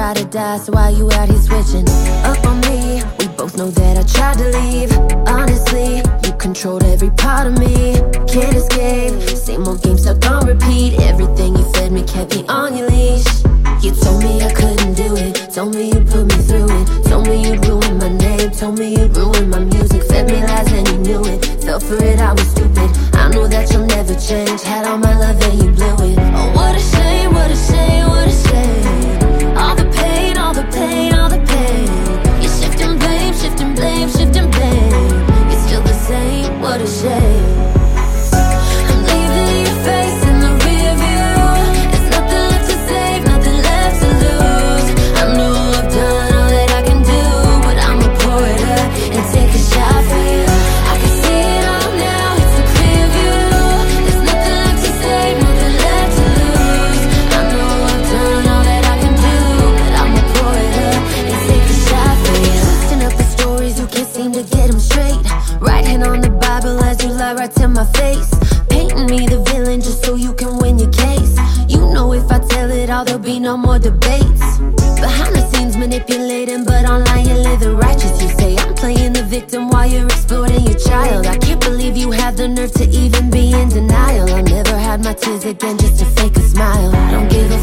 ride or die, so why you out here switching up on me? We both know that I tried to leave. Honestly, you controlled every part of me. Can't escape, same old game stuck on repeat. Everything you fed me kept me on your leash. You told me I couldn't do it, told me you'd put me through it, told me you'd ruin my name, told me you'd ruin my music. Fed me lies and you knew it, fell for it, I was stupid. I know that you'll never change, had all my love and you blew it. Oh, what a shame, what a shame, what a shame. All the pain, all the pain, all the pain. You're shifting blame, shifting blame, shifting blame. You're still the same, what a shame. I'm leaving your face in the rear view. There's nothing left to save, nothing left to lose. I know I've done all that I can do, but I'ma pour it up and take a shot for you. I can see it all now, it's a clear view. There's nothing left to save, nothing left to lose. I know I've done all that I can do, but I'ma pour it up and take a shot for you. Twisting up the stories, you can't seem to get them straight. Right hand on the Bible as you lie right to my face, painting me the villain just so you can win your case. You know if I tell it all, there'll be no more debates. Behind the scenes manipulating, but online you live the righteous. You say I'm playing the victim while you're exploiting your child. I can't believe you have the nerve to even be in denial. I never had my tears again just to fake a smile. I don't give a